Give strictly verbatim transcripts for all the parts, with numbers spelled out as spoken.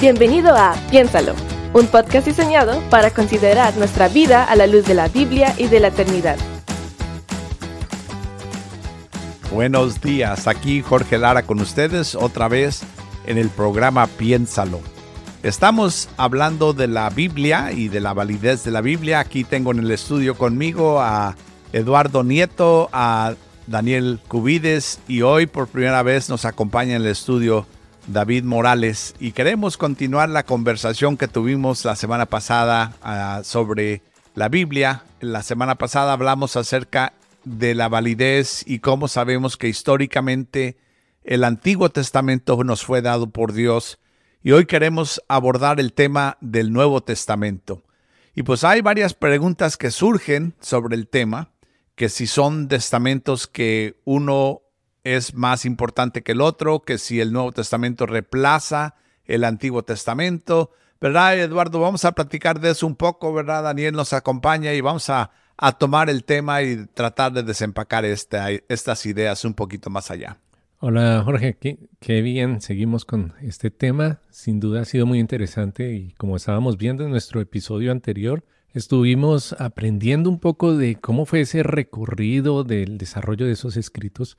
Bienvenido a Piénsalo, un podcast diseñado para considerar nuestra vida a la luz de la Biblia y de la eternidad. Buenos días, aquí Jorge Lara con ustedes otra vez en el programa Piénsalo. Estamos hablando de la Biblia y de la validez de la Biblia. Aquí tengo en el estudio conmigo a Eduardo Nieto, a Daniel Cubides y hoy por primera vez nos acompaña en el estudio David Morales y queremos continuar la conversación que tuvimos la semana pasada uh, sobre la Biblia. La semana pasada hablamos acerca de la validez y cómo sabemos que históricamente el Antiguo Testamento nos fue dado por Dios y hoy queremos abordar el tema del Nuevo Testamento. Y pues hay varias preguntas que surgen sobre el tema, que si son testamentos que uno es más importante que el otro, que si el Nuevo Testamento reemplaza el Antiguo Testamento, ¿verdad, Eduardo? Vamos a platicar de eso un poco, ¿verdad? Daniel nos acompaña y vamos a, a tomar el tema y tratar de desempacar esta, estas ideas un poquito más allá. Hola Jorge, qué, qué bien, seguimos con este tema. Sin duda ha sido muy interesante y como estábamos viendo en nuestro episodio anterior, estuvimos aprendiendo un poco de cómo fue ese recorrido del desarrollo de esos escritos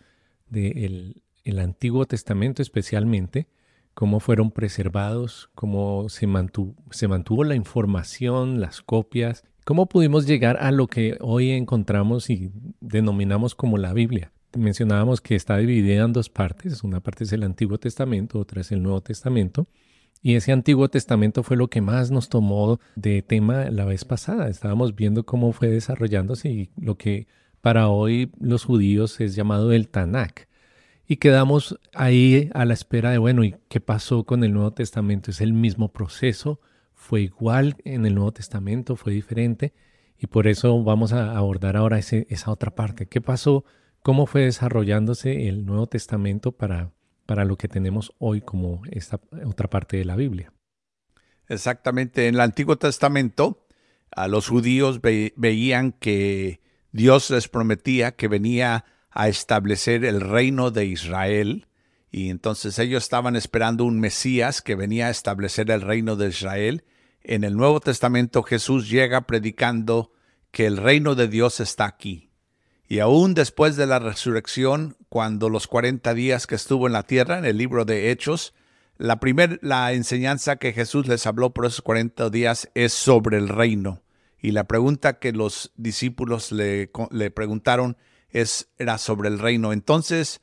del el Antiguo Testamento especialmente, cómo fueron preservados, cómo se mantuvo, se mantuvo la información, las copias, cómo pudimos llegar a lo que hoy encontramos y denominamos como la Biblia. Mencionábamos que está dividida en dos partes, una parte es el Antiguo Testamento, otra es el Nuevo Testamento. Y ese Antiguo Testamento fue lo que más nos tomó de tema la vez pasada. Estábamos viendo cómo fue desarrollándose y lo que para hoy los judíos es llamado el Tanakh. Y quedamos ahí a la espera de, bueno, ¿y qué pasó con el Nuevo Testamento? ¿Es el mismo proceso? ¿Fue igual en el Nuevo Testamento? ¿Fue diferente? Y por eso vamos a abordar ahora ese, esa otra parte. ¿Qué pasó? ¿Cómo fue desarrollándose el Nuevo Testamento para, para lo que tenemos hoy como esta otra parte de la Biblia? Exactamente. En el Antiguo Testamento, a los judíos ve, veían que Dios les prometía que venía a establecer el reino de Israel y entonces ellos estaban esperando un Mesías que venía a establecer el reino de Israel. En el Nuevo Testamento Jesús llega predicando que el reino de Dios está aquí. Y aún después de la resurrección, cuando los cuarenta días que estuvo en la tierra, en el libro de Hechos, la primera la enseñanza que Jesús les habló por esos cuarenta días es sobre el reino. Y la pregunta que los discípulos le, le preguntaron es, era sobre el reino. Entonces,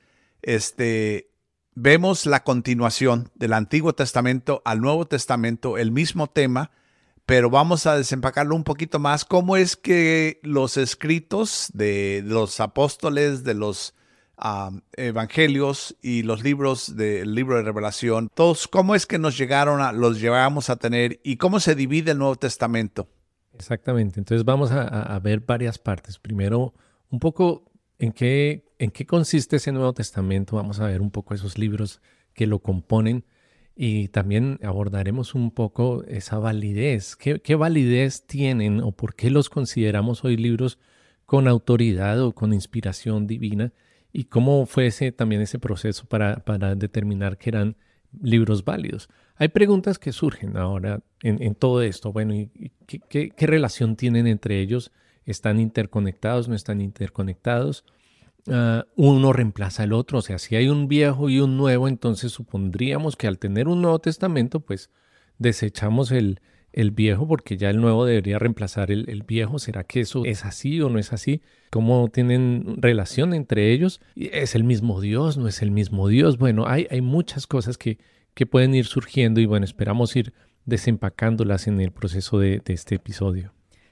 este, vemos la continuación del Antiguo Testamento al Nuevo Testamento, el mismo tema, pero vamos a desempacarlo un poquito más. ¿Cómo es que los escritos de los apóstoles, de los um, evangelios y los libros del libro de Revelación, todos, cómo es que nos llegaron a, los llegamos a tener y cómo se divide el Nuevo Testamento? Exactamente. Entonces vamos a, a ver varias partes. Primero, un poco en qué, en qué consiste ese Nuevo Testamento. Vamos a ver un poco esos libros que lo componen y también abordaremos un poco esa validez. ¿Qué, qué validez tienen o por qué los consideramos hoy libros con autoridad o con inspiración divina? Y cómo fue ese, también ese proceso para, para determinar que eran libros válidos. Hay preguntas que surgen ahora en, en todo esto. Bueno, ¿y qué, qué, qué relación tienen entre ellos? ¿Están interconectados? ¿No están interconectados? Uh, uno reemplaza al otro. O sea, si hay un viejo y un nuevo, entonces supondríamos que al tener un Nuevo Testamento, pues desechamos el, el viejo porque ya el nuevo debería reemplazar el, el viejo. ¿Será que eso es así o no es así? ¿Cómo tienen relación entre ellos? ¿Es el mismo Dios? ¿No es el mismo Dios? Bueno, hay, hay muchas cosas que, que pueden ir surgiendo y bueno, esperamos ir desempacándolas en el proceso de, de este episodio.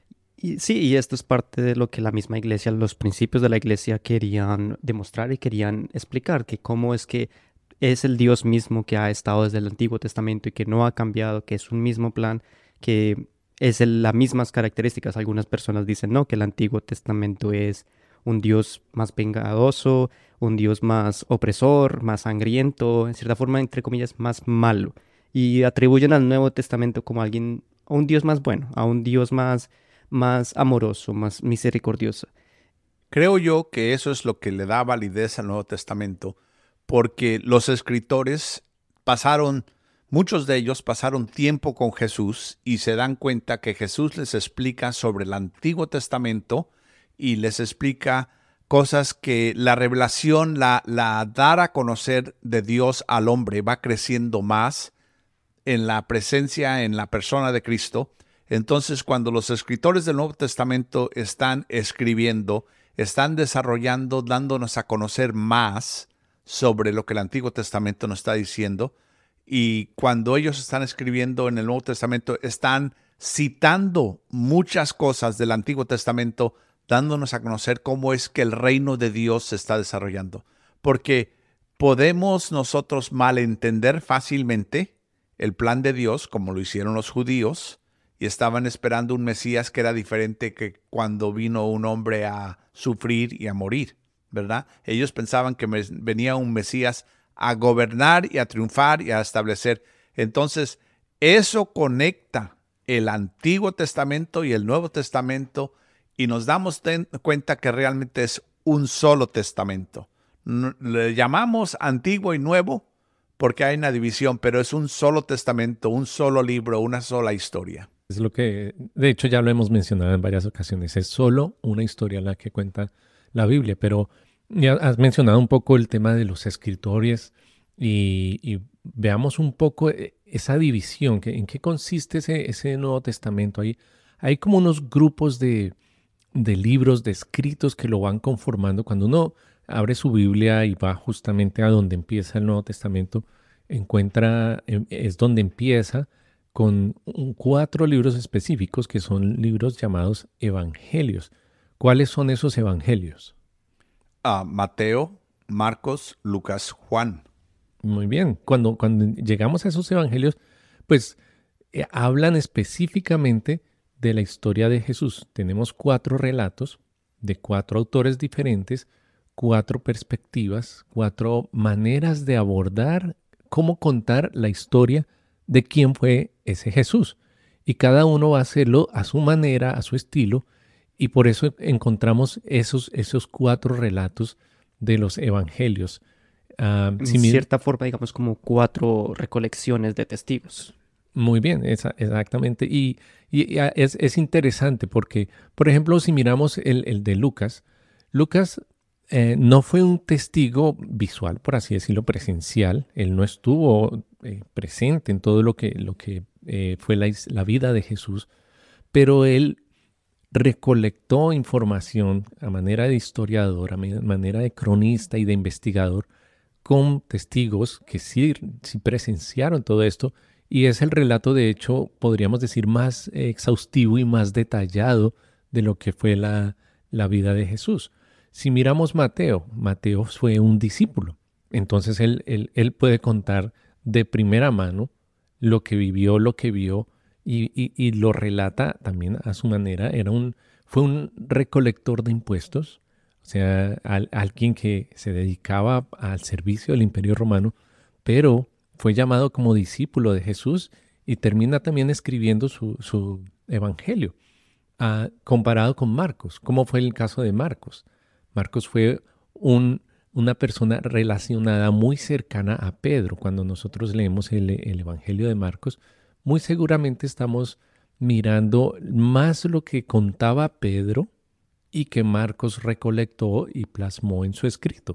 Y sí, y esto es parte de lo que la misma iglesia, los principios de la iglesia querían demostrar y querían explicar, que cómo es que es el Dios mismo que ha estado desde el Antiguo Testamento y que no ha cambiado, que es un mismo plan, que es el, las mismas características. Algunas personas dicen, no, que el Antiguo Testamento es un Dios más vengadoso, un Dios más opresor, más sangriento, en cierta forma, entre comillas, más malo. Y atribuyen al Nuevo Testamento como a alguien, a un Dios más bueno, a un Dios más, más amoroso, más misericordioso. Creo yo que eso es lo que le da validez al Nuevo Testamento, porque los escritores pasaron muchos de ellos pasaron tiempo con Jesús y se dan cuenta que Jesús les explica sobre el Antiguo Testamento y les explica cosas que la revelación, la, la dar a conocer de Dios al hombre va creciendo más en la presencia, en la persona de Cristo. Entonces, cuando los escritores del Nuevo Testamento están escribiendo, están desarrollando, dándonos a conocer más sobre lo que el Antiguo Testamento nos está diciendo, y cuando ellos están escribiendo en el Nuevo Testamento, están citando muchas cosas del Antiguo Testamento, dándonos a conocer cómo es que el reino de Dios se está desarrollando. Porque podemos nosotros malentender fácilmente el plan de Dios, como lo hicieron los judíos, y estaban esperando un Mesías que era diferente que cuando vino un hombre a sufrir y a morir, ¿verdad? Ellos pensaban que venía un Mesías a gobernar y a triunfar y a establecer. Entonces, eso conecta el Antiguo Testamento y el Nuevo Testamento y nos damos cuenta que realmente es un solo testamento. Le llamamos Antiguo y Nuevo porque hay una división, pero es un solo testamento, un solo libro, una sola historia. Es lo que, de hecho, ya lo hemos mencionado en varias ocasiones. Es solo una historia la que cuenta la Biblia, pero ya has mencionado un poco el tema de los escritores y, y veamos un poco esa división, que, en qué consiste ese, ese Nuevo Testamento. Hay, hay como unos grupos de, de libros, de escritos que lo van conformando. Cuando uno abre su Biblia y va justamente a donde empieza el Nuevo Testamento, encuentra, es donde empieza con cuatro libros específicos que son libros llamados evangelios. ¿Cuáles son esos evangelios? Uh, Mateo, Marcos, Lucas, Juan. Muy bien. Cuando, cuando llegamos a esos evangelios, pues eh, hablan específicamente de la historia de Jesús. Tenemos cuatro relatos de cuatro autores diferentes, cuatro perspectivas, cuatro maneras de abordar cómo contar la historia de quién fue ese Jesús. Y cada uno va a hacerlo a su manera, a su estilo, y por eso encontramos esos, esos cuatro relatos de los evangelios. Uh, en si cierta mi... forma, digamos, como cuatro recolecciones de testigos. Muy bien, esa, exactamente. Y, y, y es, es interesante porque, por ejemplo, si miramos el, el de Lucas, Lucas eh, no fue un testigo visual, por así decirlo, presencial. Él no estuvo eh, presente en todo lo que, lo que eh, fue la, la vida de Jesús, pero él recolectó información a manera de historiador, a manera de cronista y de investigador, con testigos que sí, sí presenciaron todo esto, y es el relato, de hecho, podríamos decir, más eh, exhaustivo y más detallado de lo que fue la, la vida de Jesús. Si miramos Mateo, Mateo fue un discípulo, entonces él, él, él puede contar de primera mano lo que vivió, lo que vio, y, y, y lo relata también a su manera. Era un, fue un recolector de impuestos, o sea, al, alguien que se dedicaba al servicio del Imperio Romano, pero fue llamado como discípulo de Jesús y termina también escribiendo su, su evangelio, uh, comparado con Marcos. ¿Cómo fue el caso de Marcos? Marcos fue un, una persona relacionada muy cercana a Pedro. Cuando nosotros leemos el, el evangelio de Marcos, muy seguramente estamos mirando más lo que contaba Pedro y que Marcos recolectó y plasmó en su escrito.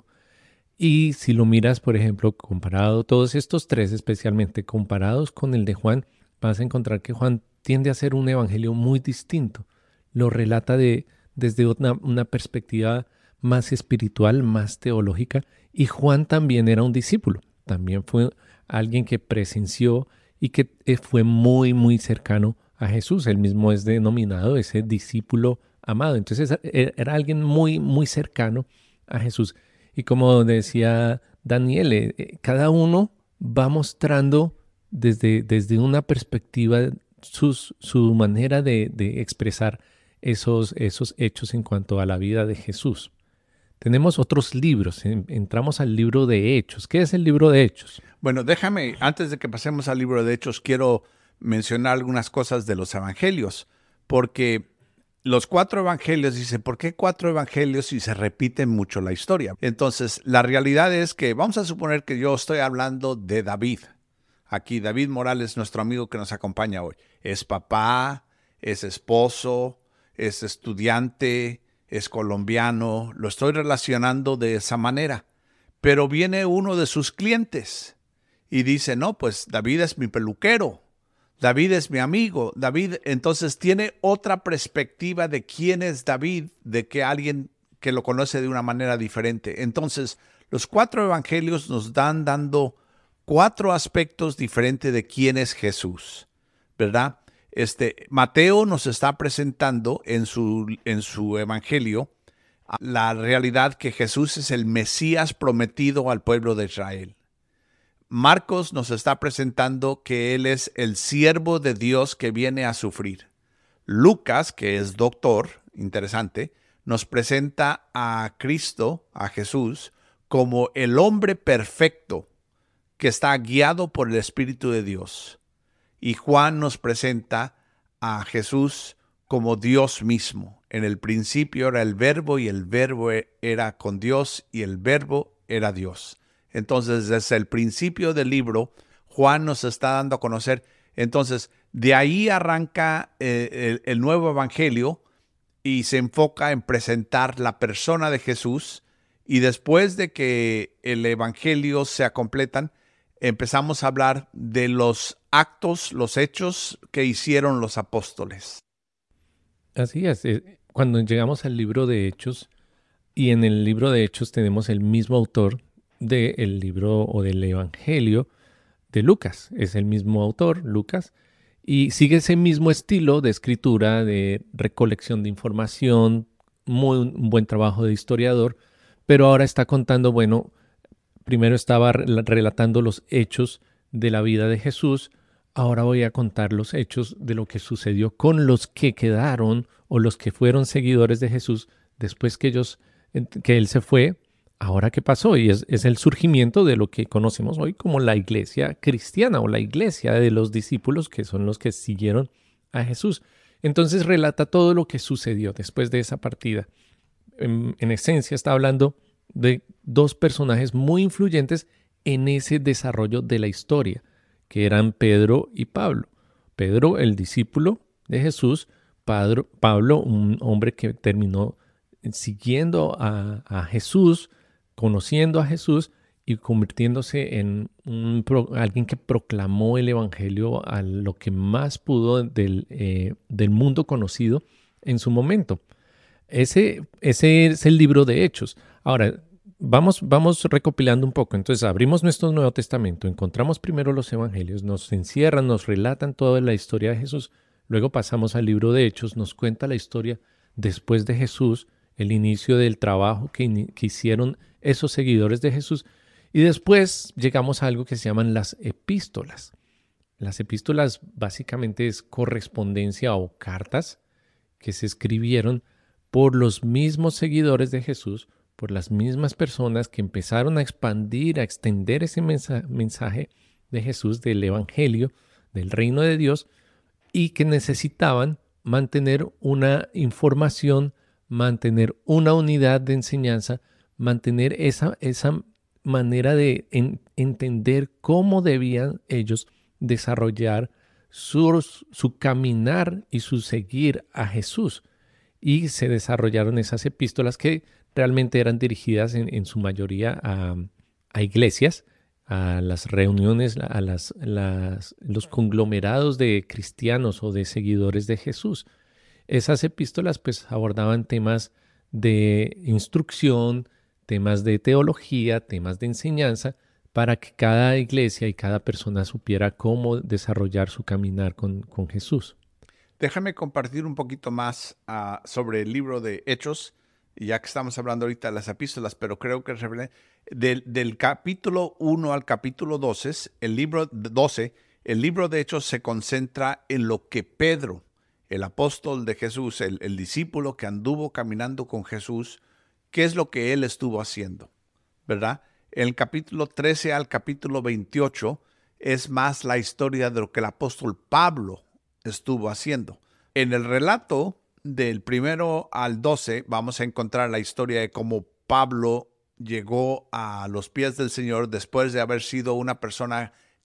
Y si lo miras, por ejemplo, comparado, todos estos tres especialmente comparados con el de Juan, vas a encontrar que Juan tiende a ser un evangelio muy distinto. Lo relata de, desde una, una perspectiva más espiritual, más teológica, y Juan también era un discípulo. También fue alguien que presenció y que fue muy, muy cercano a Jesús. Él mismo es denominado ese discípulo amado. Entonces era alguien muy, muy cercano a Jesús. Y como decía Daniel, eh, cada uno va mostrando desde, desde una perspectiva sus, su manera de, de expresar esos, esos hechos en cuanto a la vida de Jesús. Tenemos otros libros. Entramos al libro de Hechos. ¿Qué es el libro de Hechos? Bueno, déjame, antes de que pasemos al libro de Hechos, quiero mencionar algunas cosas de los evangelios, porque los cuatro evangelios, dice, ¿por qué cuatro evangelios si se repite mucho la historia? Entonces, la realidad es que vamos a suponer que yo estoy hablando de David. aquí, David Morales, nuestro amigo que nos acompaña hoy. Es papá, es esposo, es estudiante, es colombiano. Lo estoy relacionando de esa manera. Pero viene uno de sus clientes y dice, no, pues David es mi peluquero. David es mi amigo. David, entonces tiene otra perspectiva de quién es David, de que alguien que lo conoce de una manera diferente. Entonces, los cuatro evangelios nos dan dando cuatro aspectos diferentes de quién es Jesús, ¿verdad? Este, Mateo nos está presentando en su, en su evangelio la realidad que Jesús es el Mesías prometido al pueblo de Israel. Marcos nos está presentando que Él es el siervo de Dios que viene a sufrir. Lucas, que es doctor, interesante, nos presenta a Cristo, a Jesús, como el hombre perfecto que está guiado por el Espíritu de Dios. Y Juan nos presenta a Jesús como Dios mismo. En el principio era el Verbo y el Verbo era con Dios y el Verbo era Dios. Entonces, desde el principio del libro, Juan nos está dando a conocer. Entonces, de ahí arranca eh, el, el nuevo evangelio y se enfoca en presentar la persona de Jesús. Y después de que el evangelio se completan, empezamos a hablar de los actos, los hechos que hicieron los apóstoles. Así es. eh, Cuando llegamos al libro de Hechos, y en el libro de Hechos tenemos el mismo autor del libro o del Evangelio de Lucas. Es el mismo autor, Lucas, y sigue ese mismo estilo de escritura, de recolección de información, muy, un buen trabajo de historiador, pero ahora está contando, bueno, primero estaba relatando los hechos de la vida de Jesús, ahora voy a contar los hechos de lo que sucedió con los que quedaron o los que fueron seguidores de Jesús después que ellos, que él se fue. Ahora, ¿qué pasó? Y es, es el surgimiento de lo que conocemos hoy como la iglesia cristiana o la iglesia de los discípulos, que son los que siguieron a Jesús. Entonces relata todo lo que sucedió después de esa partida. En, en esencia está hablando de dos personajes muy influyentes en ese desarrollo de la historia, que eran Pedro y Pablo. Pedro, el discípulo de Jesús, Pablo, Pablo un hombre que terminó siguiendo a, a Jesús, conociendo a Jesús y convirtiéndose en un, alguien que proclamó el evangelio a lo que más pudo del, eh, del mundo conocido en su momento. Ese, ese es el libro de Hechos. Ahora, vamos, vamos recopilando un poco. Entonces, abrimos nuestro Nuevo Testamento, encontramos primero los evangelios, nos encierran, nos relatan toda la historia de Jesús. Luego pasamos al libro de Hechos, nos cuenta la historia después de Jesús, el inicio del trabajo que, que hicieron esos seguidores de Jesús. Y después llegamos a algo que se llaman las epístolas. Las epístolas básicamente es correspondencia o cartas que se escribieron por los mismos seguidores de Jesús, por las mismas personas que empezaron a expandir, a extender ese mensaje de Jesús, del Evangelio, del reino de Dios, y que necesitaban mantener una información, mantener una unidad de enseñanza, mantener esa, esa manera de en, entender cómo debían ellos desarrollar su, su caminar y su seguir a Jesús. Y se desarrollaron esas epístolas que realmente eran dirigidas en, en su mayoría a, a iglesias, a las reuniones, a las, las, los conglomerados de cristianos o de seguidores de Jesús. Esas epístolas pues abordaban temas de instrucción, temas de teología, temas de enseñanza, para que cada iglesia y cada persona supiera cómo desarrollar su caminar con, con Jesús. Déjame compartir un poquito más uh, sobre el libro de Hechos, ya que estamos hablando ahorita de las epístolas, pero creo que del, del capítulo uno al capítulo doce, el libro doce, el libro de Hechos se concentra en lo que Pedro, el apóstol de Jesús, el, el discípulo que anduvo caminando con Jesús, qué es lo que él estuvo haciendo, ¿verdad? En el capítulo trece al capítulo veintiocho es más la historia de lo que el apóstol Pablo estuvo haciendo. En el relato del primero al doce vamos a encontrar la historia de cómo Pablo llegó a los pies del Señor después de haber sido una persona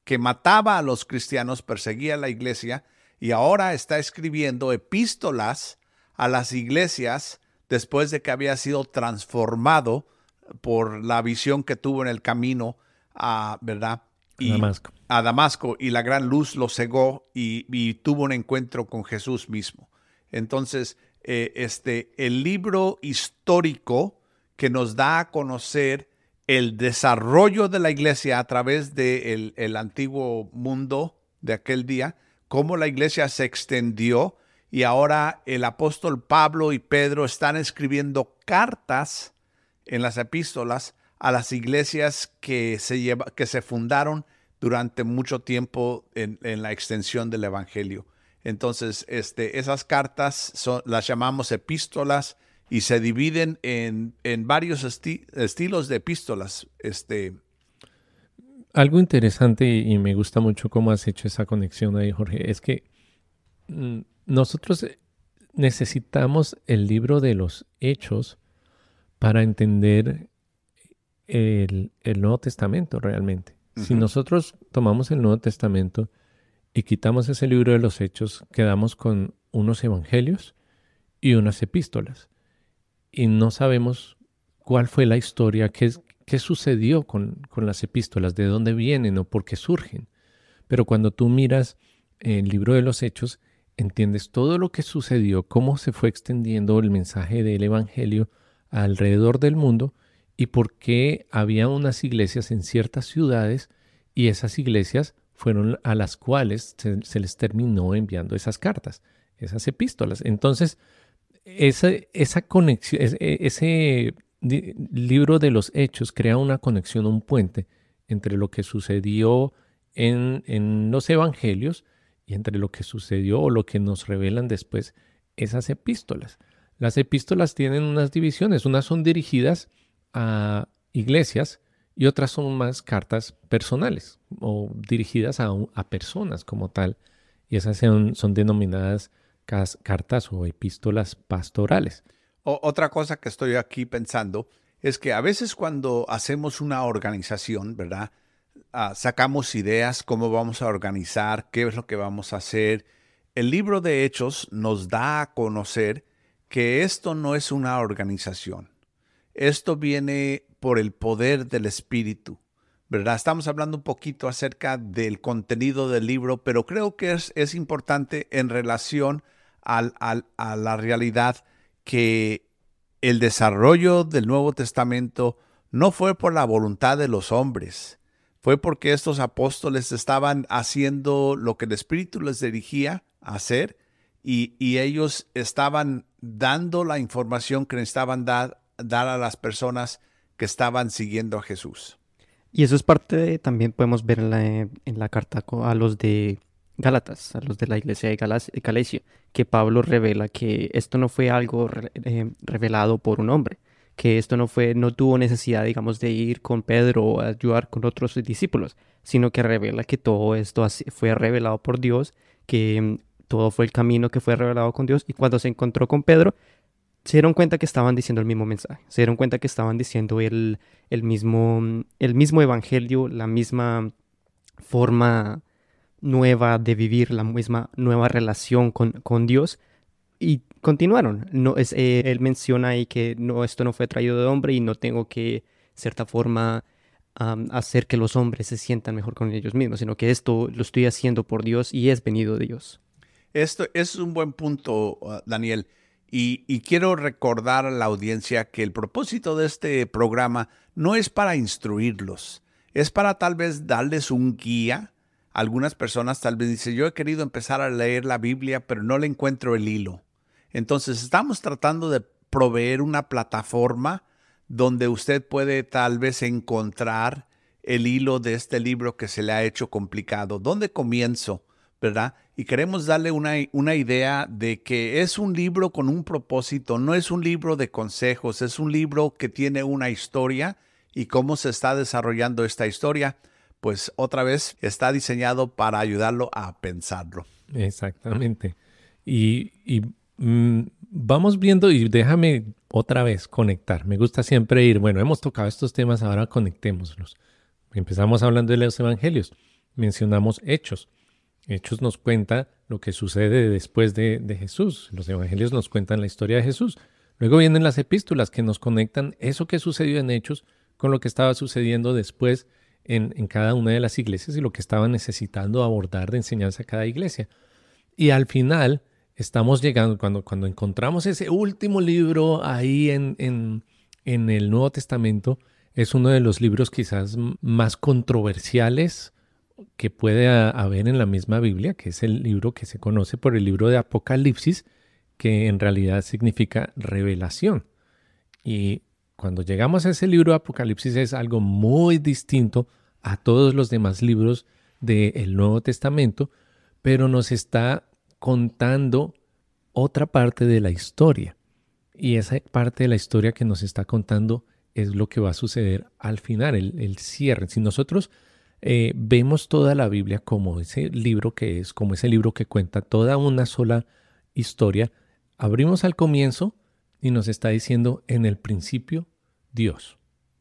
que mataba a los cristianos, perseguía a la iglesia, y ahora está escribiendo epístolas a las iglesias después de que había sido transformado por la visión que tuvo en el camino a, ¿verdad? Y Damasco. a Damasco, y la gran luz lo cegó y, y tuvo un encuentro con Jesús mismo. Entonces, eh, este, el libro histórico que nos da a conocer el desarrollo de la iglesia a través del el antiguo mundo de aquel día, cómo la iglesia se extendió, y ahora el apóstol Pablo y Pedro están escribiendo cartas en las epístolas a las iglesias que se, lleva, que se fundaron durante mucho tiempo en, en la extensión del evangelio. Entonces, este, esas cartas son, las llamamos epístolas, y se dividen en, en varios esti estilos de epístolas. Este. Algo interesante, y me gusta mucho cómo has hecho esa conexión ahí, Jorge, es que mm, nosotros necesitamos el libro de los Hechos para entender el, el Nuevo Testamento realmente. Uh-huh. Si nosotros tomamos el Nuevo Testamento y quitamos ese libro de los Hechos, quedamos con unos evangelios y unas epístolas. Y no sabemos cuál fue la historia, qué, qué sucedió con, con las epístolas, de dónde vienen o por qué surgen. Pero cuando tú miras el libro de los Hechos, entiendes todo lo que sucedió, cómo se fue extendiendo el mensaje del evangelio alrededor del mundo y por qué había unas iglesias en ciertas ciudades, y esas iglesias fueron a las cuales se, se les terminó enviando esas cartas, esas epístolas. Entonces, esa, esa conexión, ese, ese libro de los Hechos crea una conexión, un puente entre lo que sucedió en, en los evangelios y entre lo que sucedió o lo que nos revelan después esas epístolas. Las epístolas tienen unas divisiones, unas son dirigidas a iglesias y otras son más cartas personales o dirigidas a, a personas como tal, y esas son, son denominadas cartas o epístolas pastorales. O, otra cosa que estoy aquí pensando es que a veces cuando hacemos una organización, ¿verdad? Uh, sacamos ideas, cómo vamos a organizar, qué es lo que vamos a hacer. El libro de Hechos nos da a conocer que esto no es una organización. Esto viene por el poder del Espíritu, ¿verdad? Estamos hablando un poquito acerca del contenido del libro, pero creo que es, es importante en relación al, al, a la realidad que el desarrollo del Nuevo Testamento no fue por la voluntad de los hombres, fue porque estos apóstoles estaban haciendo lo que el Espíritu les dirigía a hacer, y, y ellos estaban dando la información que necesitaban dar, dar a las personas que estaban siguiendo a Jesús. Y eso es parte de, también podemos ver en la, en la carta a los de Gálatas, a los de la iglesia de Galacia, que Pablo revela que esto no fue algo eh, revelado por un hombre, que esto no fue, no tuvo necesidad, digamos, de ir con Pedro o ayudar con otros discípulos, sino que revela que todo esto fue revelado por Dios, que todo fue el camino que fue revelado con Dios, y cuando se encontró con Pedro, se dieron cuenta que estaban diciendo el mismo mensaje, se dieron cuenta que estaban diciendo el, el, mismo, el mismo evangelio, la misma forma nueva de vivir, la misma nueva relación con, con Dios, y continuaron. No, es, eh, él menciona ahí que no, esto no fue traído de hombre y no tengo que, de cierta forma, um, hacer que los hombres se sientan mejor con ellos mismos, sino que esto lo estoy haciendo por Dios y es venido de Dios. Esto es un buen punto, uh, Daniel. Y, y quiero recordar a la audiencia que el propósito de este programa no es para instruirlos, es para tal vez darles un guía. Algunas personas tal vez dicen, yo he querido empezar a leer la Biblia, pero no le encuentro el hilo. Entonces estamos tratando de proveer una plataforma donde usted puede tal vez encontrar el hilo de este libro que se le ha hecho complicado. ¿Dónde comienzo? ¿Verdad? Y queremos darle una, una idea de que es un libro con un propósito, no es un libro de consejos, es un libro que tiene una historia, y cómo se está desarrollando esta historia, pues otra vez está diseñado para ayudarlo a pensarlo. Exactamente. Y, y mm, vamos viendo, y déjame otra vez conectar. Me gusta siempre ir, bueno, hemos tocado estos temas, ahora conectémoslos. Empezamos hablando de los evangelios. mencionamos Hechos. Hechos nos cuenta lo que sucede después de, de Jesús. Los evangelios nos cuentan la historia de Jesús. Luego vienen las epístolas que nos conectan eso que sucedió en Hechos con lo que estaba sucediendo después en, en cada una de las iglesias y lo que estaba necesitando abordar de enseñanza cada iglesia. Y al final estamos llegando, cuando, cuando encontramos ese último libro ahí en, en, en el Nuevo Testamento, es uno de los libros quizás más controversiales que puede haber en la misma Biblia, que es el libro que se conoce por el libro de Apocalipsis, que en realidad significa revelación. Y cuando llegamos a ese libro de Apocalipsis es algo muy distinto a todos los demás libros del Nuevo Testamento, pero nos está contando otra parte de la historia. Y esa parte de la historia que nos está contando es lo que va a suceder al final, el, el cierre. Si nosotros eh, vemos toda la Biblia como ese libro que es, como ese libro que cuenta toda una sola historia, abrimos al comienzo y nos está diciendo en el principio Dios.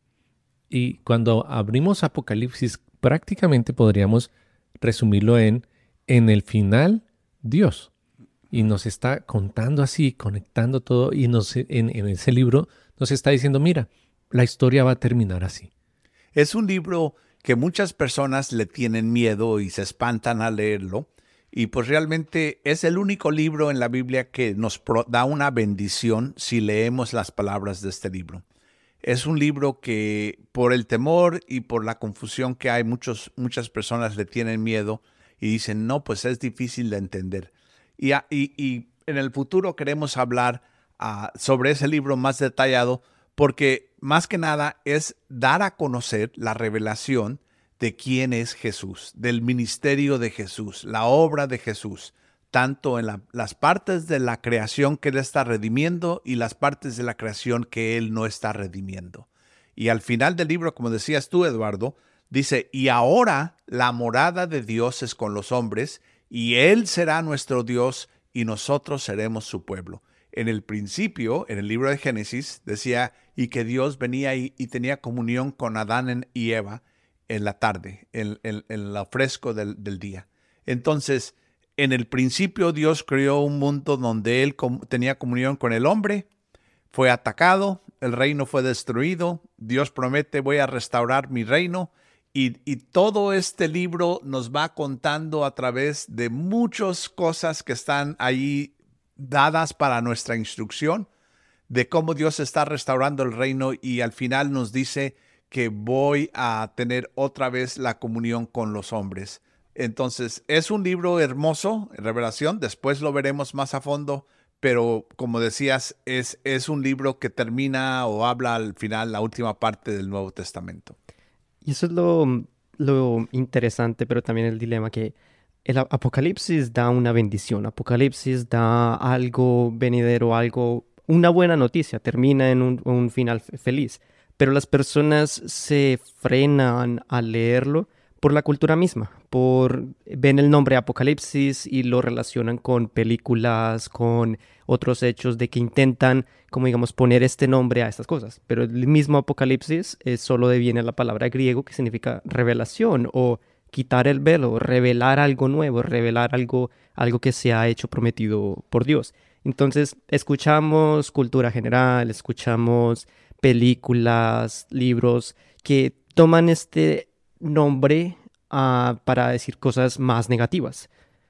Y cuando abrimos Apocalipsis, prácticamente podríamos resumirlo en en el final Dios. Y nos está contando así, conectando todo, y nos, en, en ese libro nos está diciendo, mira, la historia va a terminar así. Es un libro que muchas personas le tienen miedo y se espantan al leerlo, y pues realmente es el único libro en la Biblia que nos pro- da una bendición si leemos las palabras de este libro. Es un libro que por el temor y por la confusión que hay, muchos, muchas personas le tienen miedo y dicen, no, pues es difícil de entender. Y, a, y, y en el futuro queremos hablar uh, sobre ese libro más detallado, porque más que nada es dar a conocer la revelación de quién es Jesús, del ministerio de Jesús, la obra de Jesús, tanto en la, las partes de la creación que Él está redimiendo y las partes de la creación que Él no está redimiendo. Y al final del libro, como decías tú, Eduardo, dice, y ahora la morada de Dios es con los hombres, y Él será nuestro Dios, y nosotros seremos su pueblo. En el principio, en el libro de Génesis, decía, y que Dios venía y, y tenía comunión con Adán y Eva en la tarde, en, en, en lo fresco del, del día. Entonces, en el principio Dios creó un mundo donde Él com- tenía comunión con el hombre, fue atacado, el reino fue destruido, Dios promete, voy a restaurar mi reino, y, y todo este libro nos va contando a través de muchas cosas que están ahí dadas para nuestra instrucción, de cómo Dios está restaurando el reino, y al final nos dice que voy a tener otra vez la comunión con los hombres. Entonces, es un libro hermoso, Revelación, después lo veremos más a fondo, pero como decías, es, es un libro que termina o habla al final la última parte del Nuevo Testamento. Y eso es lo, lo interesante, pero también el dilema que el a- Apocalipsis da una bendición, Apocalipsis da algo venidero, algo, una buena noticia, termina en un, un final fe- feliz, pero las personas se frenan al leerlo por la cultura misma, por ven el nombre Apocalipsis y lo relacionan con películas, con otros hechos de que intentan, como digamos, poner este nombre a estas cosas. Pero el mismo Apocalipsis es solo deviene la palabra griego que significa revelación o quitar el velo, revelar algo nuevo, revelar algo, algo que se ha hecho prometido por Dios. Entonces, escuchamos cultura general, escuchamos películas, libros que toman este nombre uh, para decir cosas más negativas.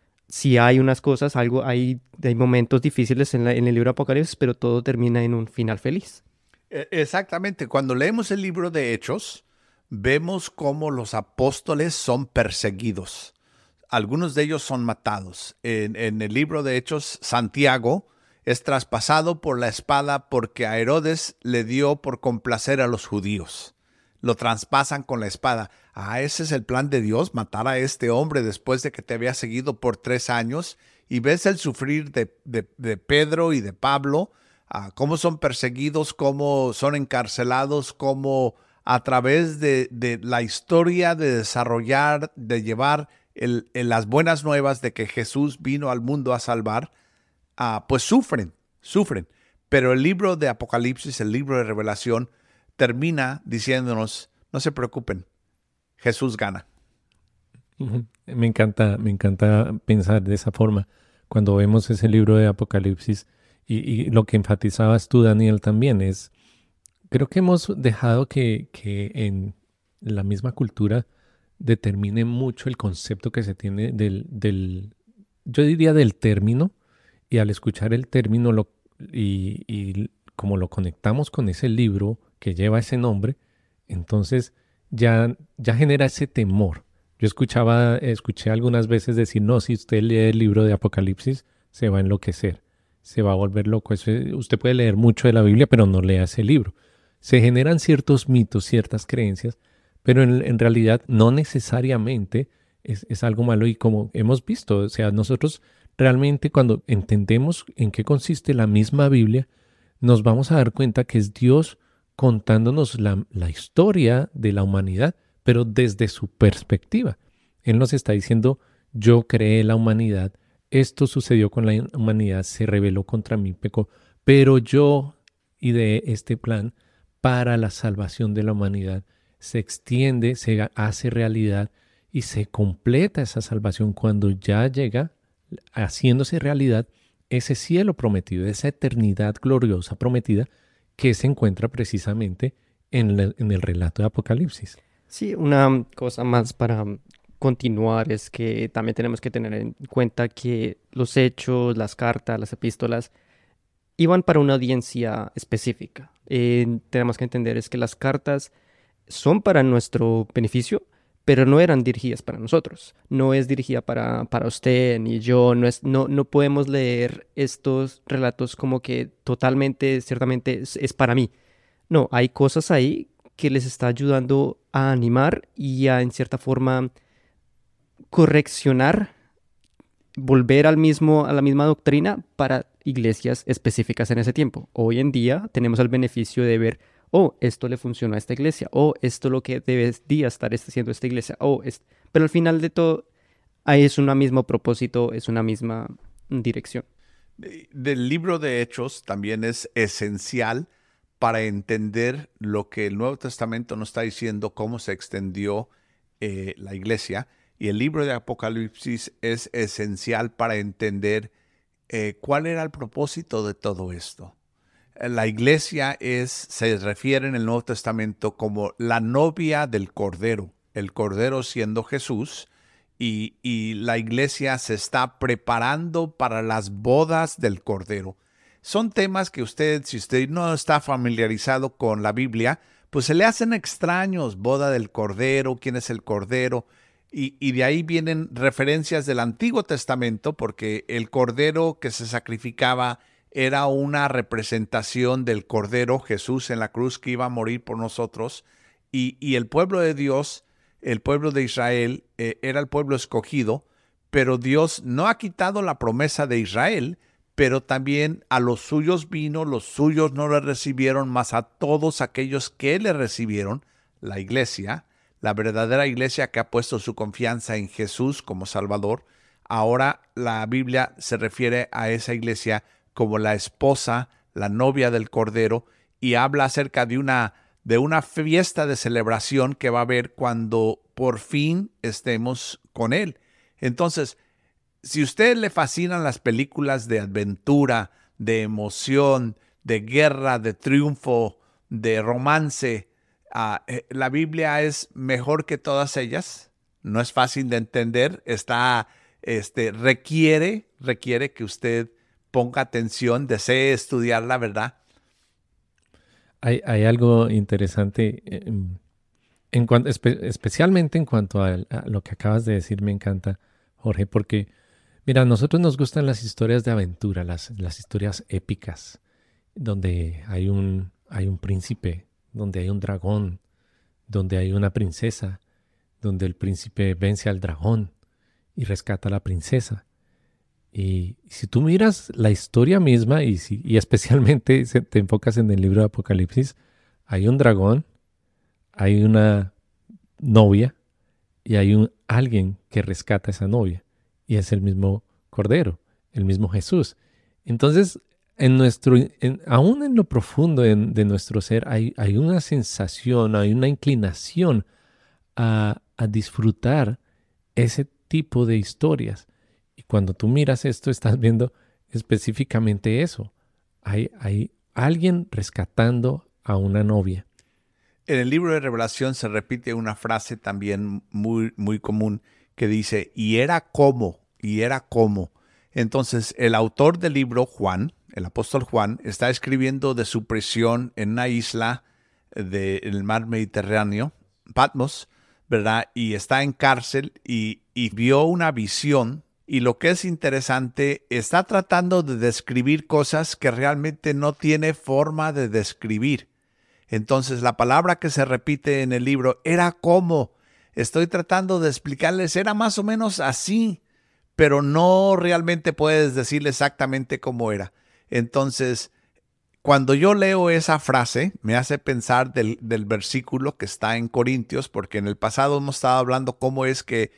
Si hay unas cosas, algo, hay, hay momentos difíciles en, la, en el libro Apocalipsis, pero todo termina en un final feliz. Exactamente. Cuando leemos el libro de Hechos, vemos cómo los apóstoles son perseguidos. Algunos de ellos son matados. En, en el libro de Hechos, Santiago es traspasado por la espada porque a Herodes le dio por complacer a los judíos. Lo traspasan con la espada. Ah, ese es el plan de Dios, matar a este hombre después de que te había seguido por tres años. Y ves el sufrir de, de, de Pedro y de Pablo, ah, cómo son perseguidos, cómo son encarcelados, cómo a través de, de la historia de desarrollar, de llevar el, el, las buenas nuevas de que Jesús vino al mundo a salvar, ah, pues sufren, sufren. Pero el libro de Apocalipsis, el libro de Revelación, termina diciéndonos, no se preocupen, Jesús gana. Ujú. Me encanta, me encanta pensar de esa forma cuando vemos ese libro de Apocalipsis y, y lo que enfatizabas tú, Daniel, también es, creo que hemos dejado que, que en la misma cultura determine mucho el concepto que se tiene del, del, yo diría del término, y al escuchar el término lo, y, y como lo conectamos con ese libro que lleva ese nombre, entonces ya, ya genera ese temor. Yo escuchaba, escuché algunas veces decir, no, si usted lee el libro de Apocalipsis, se va a enloquecer, se va a volver loco. Eso es- usted puede leer mucho de la Biblia, pero no lea ese libro. Se generan ciertos mitos, ciertas creencias, pero en, en realidad no necesariamente es, es algo malo. Y como hemos visto, o sea, nosotros realmente cuando entendemos en qué consiste la misma Biblia, nos vamos a dar cuenta que es Dios contándonos la, la historia de la humanidad, pero desde su perspectiva. Él nos está diciendo, yo creé la humanidad, esto sucedió con la humanidad, se rebeló contra mí, pecó, pero yo ideé este plan para la salvación de la humanidad. Se extiende, se hace realidad y se completa esa salvación cuando ya llega haciéndose realidad ese cielo prometido, esa eternidad gloriosa prometida que se encuentra precisamente en, la- en el relato de Apocalipsis. Sí, una cosa más para continuar es que también tenemos que tener en cuenta que los hechos, las cartas, las epístolas iban para una audiencia específica. Eh, tenemos que entender es que las cartas son para nuestro beneficio, pero no eran dirigidas para nosotros. No es dirigida para, para usted ni yo. No es, no, no podemos leer estos relatos como que totalmente, ciertamente es, es para mí. No, hay cosas ahí que les está ayudando a animar y a, en cierta forma, correccionar, volver al mismo, a la misma doctrina para iglesias específicas en ese tiempo. Hoy en día tenemos el beneficio de ver, oh, esto le funcionó a esta iglesia, oh, esto es lo que debería estar haciendo esta iglesia, oh, es... pero al final de todo, ahí es un mismo propósito, es una misma dirección. De- Del libro de Hechos también es esencial para entender lo que el Nuevo Testamento nos está diciendo, cómo se extendió eh, la iglesia. Y el libro de Apocalipsis es esencial para entender eh, cuál era el propósito de todo esto. Eh, La iglesia es, se refiere en el Nuevo Testamento como la novia del Cordero, el Cordero siendo Jesús, y, y la iglesia se está preparando para las bodas del Cordero. Son temas que usted, si usted no está familiarizado con la Biblia, pues se le hacen extraños, boda del Cordero, quién es el Cordero, y, y de ahí vienen referencias del Antiguo Testamento, porque el Cordero que se sacrificaba era una representación del Cordero Jesús en la cruz que iba a morir por nosotros, y, y el pueblo de Dios, el pueblo de Israel, eh, era el pueblo escogido, pero Dios no ha quitado la promesa de Israel, pero también a los suyos vino, los suyos no le recibieron, mas a todos aquellos que le recibieron, la iglesia, la verdadera iglesia que ha puesto su confianza en Jesús como Salvador. Ahora la Biblia se refiere a esa iglesia como la esposa, la novia del Cordero, y habla acerca de una, de una fiesta de celebración que va a haber cuando por fin estemos con Él. Entonces, si a usted le fascinan las películas de aventura, de emoción, de guerra, de triunfo, de romance, uh, eh, la Biblia es mejor que todas ellas. No es fácil de entender, está, este, requiere, requiere que usted ponga atención, desee estudiar la verdad. Hay, hay algo interesante, eh, en cuanto, espe- especialmente en cuanto a, a lo que acabas de decir, me encanta, Jorge, porque mira, a nosotros nos gustan las historias de aventura, las, las historias épicas, donde hay un, hay un príncipe, donde hay un dragón, donde hay una princesa, donde el príncipe vence al dragón y rescata a la princesa. Y si tú miras la historia misma y, si, y especialmente se- te enfocas en el libro de Apocalipsis, hay un dragón, hay una novia y hay un alguien que rescata a esa novia y es el mismo Cordero, el mismo Jesús. Entonces, en nuestro, en- aún en lo profundo en- de nuestro ser hay, hay una sensación, hay una inclinación a, a disfrutar ese tipo de historias. Y cuando tú miras esto, estás viendo específicamente eso. Hay, hay alguien rescatando a una novia. En el libro de Revelación se repite una frase también muy, muy común que dice, y era como, y era como. Entonces, el autor del libro, Juan, el apóstol Juan, está escribiendo de su prisión en una isla del mar Mediterráneo, Patmos, ¿verdad? Y está en cárcel y, y vio una visión. Y lo que es interesante, está tratando de describir cosas que realmente no tiene forma de describir. Entonces, la palabra que se repite en el libro era como. Estoy tratando de explicarles, era más o menos así, pero no realmente puedes decirle exactamente cómo era. Entonces, cuando yo leo esa frase, me hace pensar del, del versículo que está en Corintios, porque en el pasado hemos estado hablando cómo es que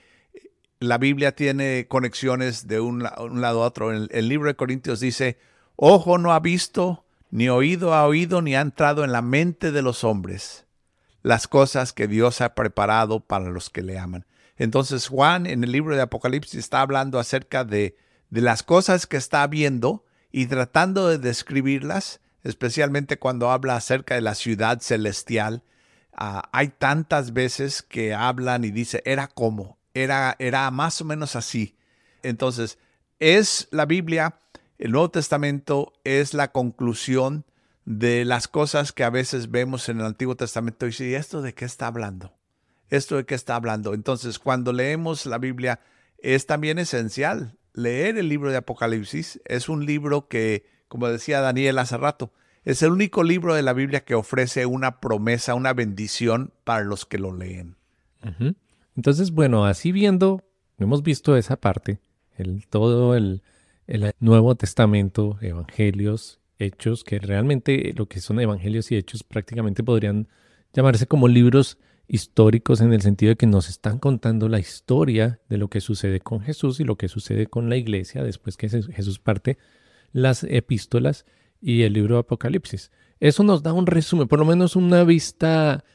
la Biblia tiene conexiones de un, un lado a otro. El, el libro de Corintios dice, ojo no ha visto, ni oído ha oído, ni ha entrado en la mente de los hombres las cosas que Dios ha preparado para los que le aman. Entonces Juan en el libro de Apocalipsis está hablando acerca de, de las cosas que está viendo y tratando de describirlas, especialmente cuando habla acerca de la ciudad celestial. Uh, hay tantas veces que hablan y dice, era como, era, era más o menos así. Entonces, es la Biblia, el Nuevo Testamento es la conclusión de las cosas que a veces vemos en el Antiguo Testamento y dice, ¿y esto de qué está hablando? ¿Esto de qué está hablando? Entonces, cuando leemos la Biblia, es también esencial leer el libro de Apocalipsis. Es un libro que, como decía Daniel hace rato, es el único libro de la Biblia que ofrece una promesa, una bendición para los que lo leen. Uh-huh. Entonces, bueno, así viendo, hemos visto esa parte, el, todo el, el Nuevo Testamento, Evangelios, Hechos, que realmente lo que son Evangelios y Hechos prácticamente podrían llamarse como libros históricos en el sentido de que nos están contando la historia de lo que sucede con Jesús y lo que sucede con la iglesia después que Jesús parte, las epístolas y el libro de Apocalipsis. Eso nos da un resumen, por lo menos una vista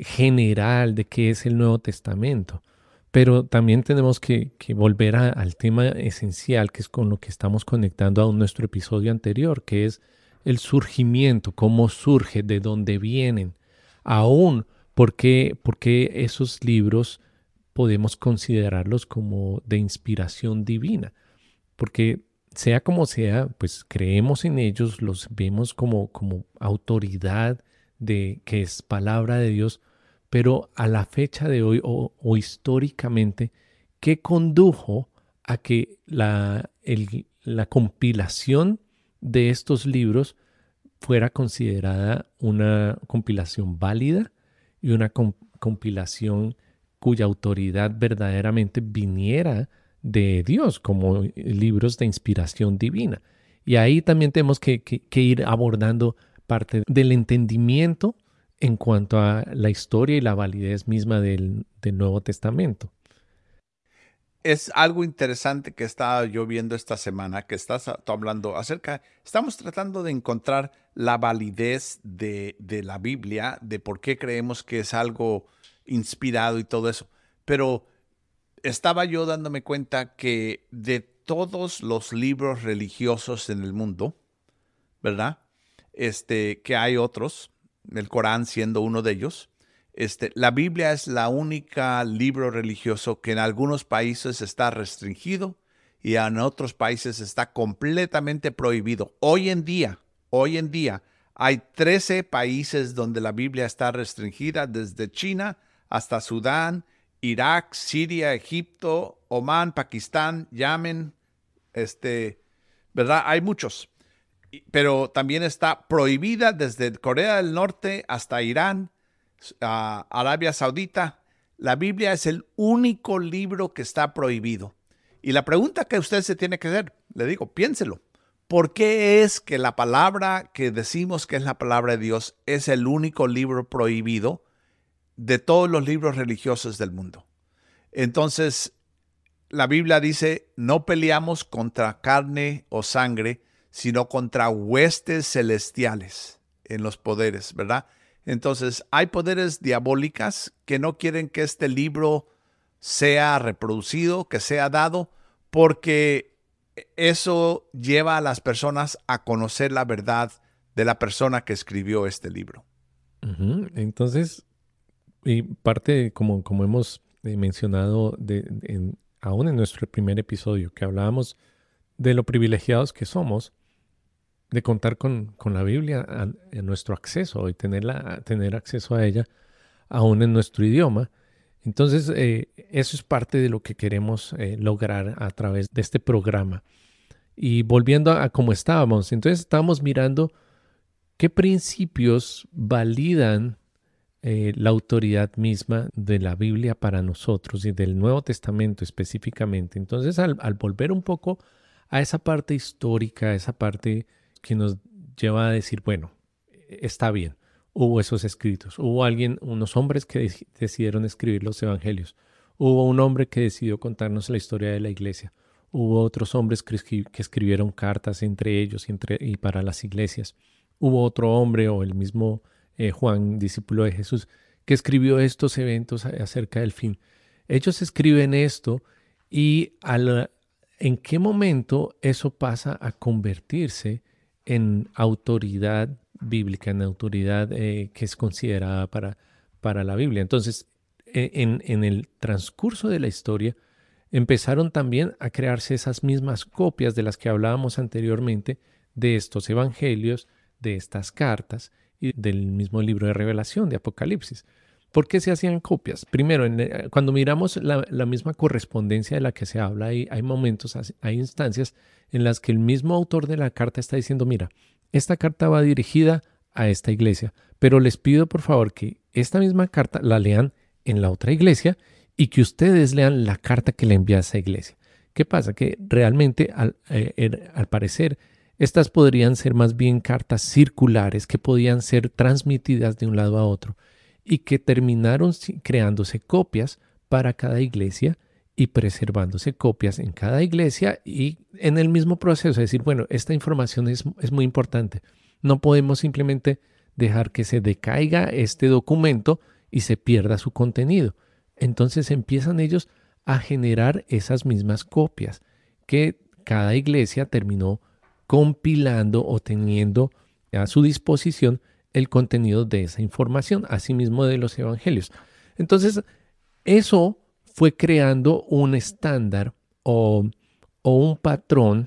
general de qué es el Nuevo Testamento. Pero también tenemos que, que volver a, al tema esencial, que es con lo que estamos conectando a nuestro episodio anterior, que es el surgimiento, cómo surge, de dónde vienen, aún por qué, por qué esos libros podemos considerarlos como de inspiración divina. Porque sea como sea, pues creemos en ellos, los vemos como, como autoridad de que es palabra de Dios, pero a la fecha de hoy o, o históricamente, ¿qué condujo a que la, el, la compilación de estos libros fuera considerada una compilación válida y una comp- compilación cuya autoridad verdaderamente viniera de Dios, como libros de inspiración divina? Y ahí también tenemos que, que, que ir abordando parte del entendimiento en cuanto a la historia y la validez misma del, del Nuevo Testamento. Es algo interesante que estaba yo viendo esta semana, que estás hablando acerca, estamos tratando de encontrar la validez de, de la Biblia, de por qué creemos que es algo inspirado y todo eso. Pero estaba yo dándome cuenta que de todos los libros religiosos en el mundo, ¿verdad? Este, que hay otros, el Corán siendo uno de ellos. Este, la Biblia es la única libro religioso que en algunos países está restringido y en otros países está completamente prohibido. Hoy en día, hoy en día, hay trece países donde la Biblia está restringida, desde China hasta Sudán, Irak, Siria, Egipto, Omán, Pakistán, Yemen, este, ¿verdad? Hay muchos. Pero también está prohibida desde Corea del Norte hasta Irán, uh, Arabia Saudita. La Biblia es el único libro que está prohibido. Y la pregunta que usted se tiene que hacer, le digo, piénselo. ¿Por qué es que la palabra que decimos que es la palabra de Dios es el único libro prohibido de todos los libros religiosos del mundo? Entonces, la Biblia dice, no peleamos contra carne o sangre, sino contra huestes celestiales en los poderes, ¿verdad? Entonces, hay poderes diabólicas que no quieren que este libro sea reproducido, que sea dado, porque eso lleva a las personas a conocer la verdad de la persona que escribió este libro. Uh-huh. Entonces, y parte, como, como hemos eh, mencionado de, de, en, aún en nuestro primer episodio, que hablábamos de lo privilegiados que somos, de contar con, con la Biblia a, a nuestro acceso y tenerla, tener acceso a ella aún en nuestro idioma. Entonces, eh, eso es parte de lo que queremos eh, lograr a través de este programa. Y volviendo a, a cómo estábamos, entonces estábamos mirando qué principios validan eh, la autoridad misma de la Biblia para nosotros y del Nuevo Testamento específicamente. Entonces, al, al volver un poco a esa parte histórica, a esa parte que nos lleva a decir, bueno, está bien, hubo esos escritos, hubo alguien, unos hombres que de- decidieron escribir los evangelios, hubo un hombre que decidió contarnos la historia de la iglesia, hubo otros hombres que, escri- que escribieron cartas entre ellos y, entre, y para las iglesias, hubo otro hombre o el mismo eh, Juan, discípulo de Jesús, que escribió estos eventos a- acerca del fin. Ellos escriben esto y al, ¿en qué momento eso pasa a convertirse en autoridad bíblica, en autoridad eh, que es considerada para, para la Biblia? Entonces, e- en, en el transcurso de la historia, empezaron también a crearse esas mismas copias de las que hablábamos anteriormente, de estos evangelios, de estas cartas y del mismo libro de Revelación, de Apocalipsis. ¿Por qué se hacían copias? Primero, en, eh, cuando miramos la, la misma correspondencia de la que se habla, hay, hay momentos, hay instancias en las que el mismo autor de la carta está diciendo, mira, esta carta va dirigida a esta iglesia, pero les pido por favor que esta misma carta la lean en la otra iglesia y que ustedes lean la carta que le envía a esa iglesia. ¿Qué pasa? Que realmente, al, eh, er, al parecer, estas podrían ser más bien cartas circulares que podían ser transmitidas de un lado a otro y que terminaron creándose copias para cada iglesia y preservándose copias en cada iglesia y en el mismo proceso. Es decir, bueno, esta información es, es muy importante. No podemos simplemente dejar que se decaiga este documento y se pierda su contenido. Entonces empiezan ellos a generar esas mismas copias que cada iglesia terminó compilando o teniendo a su disposición el contenido de esa información, asimismo de los evangelios. Entonces, eso fue creando un estándar o, o un patrón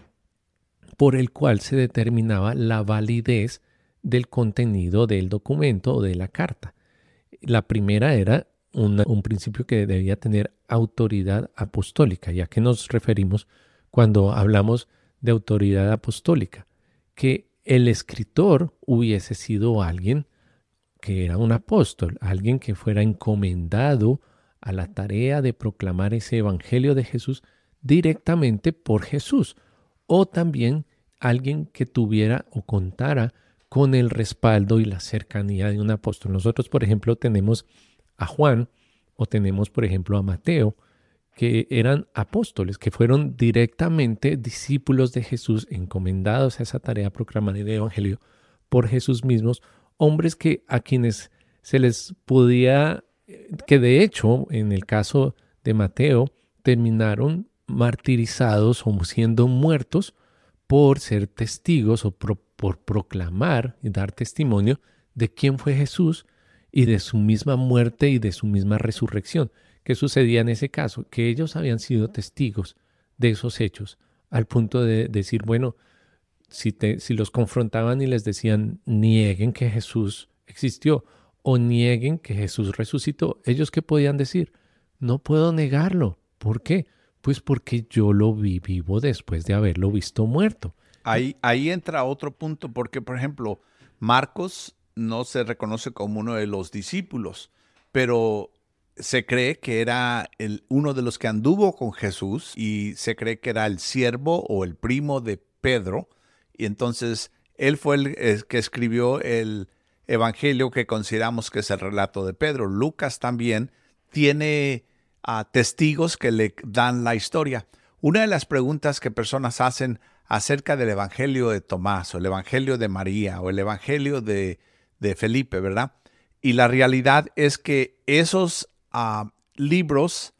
por el cual se determinaba la validez del contenido del documento o de la carta. La primera era una, un principio que debía tener autoridad apostólica, ya que nos referimos cuando hablamos de autoridad apostólica, que el escritor hubiese sido alguien que era un apóstol, alguien que fuera encomendado a la tarea de proclamar ese evangelio de Jesús directamente por Jesús, o también alguien que tuviera o contara con el respaldo y la cercanía de un apóstol. Nosotros, por ejemplo, tenemos a Juan o tenemos, por ejemplo, a Mateo, que eran apóstoles, que fueron directamente discípulos de Jesús, encomendados a esa tarea de proclamar el evangelio por Jesús mismos, hombres que a quienes se les podía, que de hecho, en el caso de Mateo, terminaron martirizados o siendo muertos por ser testigos o pro, por proclamar y dar testimonio de quién fue Jesús y de su misma muerte y de su misma resurrección. ¿Qué sucedía en ese caso? Que ellos habían sido testigos de esos hechos, al punto de decir, bueno, si, te, si los confrontaban y les decían, nieguen que Jesús existió o nieguen que Jesús resucitó, ¿ellos qué podían decir? No puedo negarlo. ¿Por qué? Pues porque yo lo vi vivo después de haberlo visto muerto. Ahí, ahí entra otro punto, porque, por ejemplo, Marcos no se reconoce como uno de los discípulos, pero se cree que era el, uno de los que anduvo con Jesús y se cree que era el siervo o el primo de Pedro. Y entonces él fue el, el que escribió el evangelio que consideramos que es el relato de Pedro. Lucas también tiene uh, testigos que le dan la historia. Una de las preguntas que personas hacen acerca del evangelio de Tomás o el evangelio de María o el evangelio de, de Felipe, ¿verdad? Y la realidad es que esos uh, libros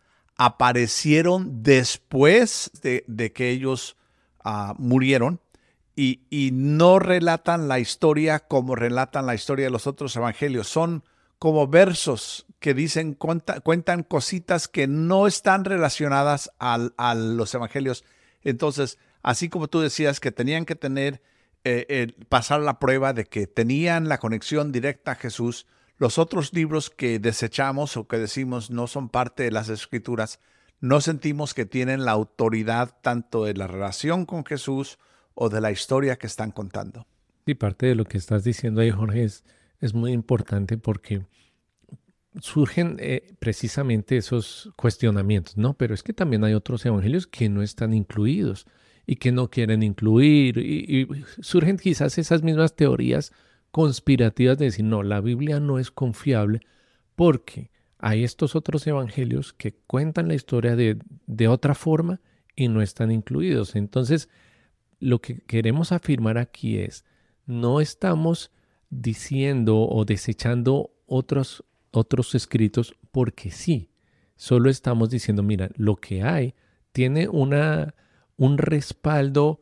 aparecieron después de, de que ellos uh, murieron y, y no relatan la historia como relatan la historia de los otros evangelios. Son como versos que dicen, cuenta, cuentan cositas que no están relacionadas al, a los evangelios. Entonces, así como tú decías que tenían que tener, eh, eh, pasar la prueba de que tenían la conexión directa a Jesús, los otros libros que desechamos o que decimos no son parte de las Escrituras, no sentimos que tienen la autoridad tanto de la relación con Jesús o de la historia que están contando. Sí, parte de lo que estás diciendo ahí, Jorge, es, es muy importante porque surgen eh, precisamente esos cuestionamientos, ¿no? Pero es que también hay otros evangelios que no están incluidos y que no quieren incluir y, y surgen quizás esas mismas teorías conspirativas de decir, no, la Biblia no es confiable porque hay estos otros evangelios que cuentan la historia de, de otra forma y no están incluidos. Entonces, lo que queremos afirmar aquí es, no estamos diciendo o desechando otros, otros escritos porque sí, solo estamos diciendo, mira, lo que hay tiene una, un respaldo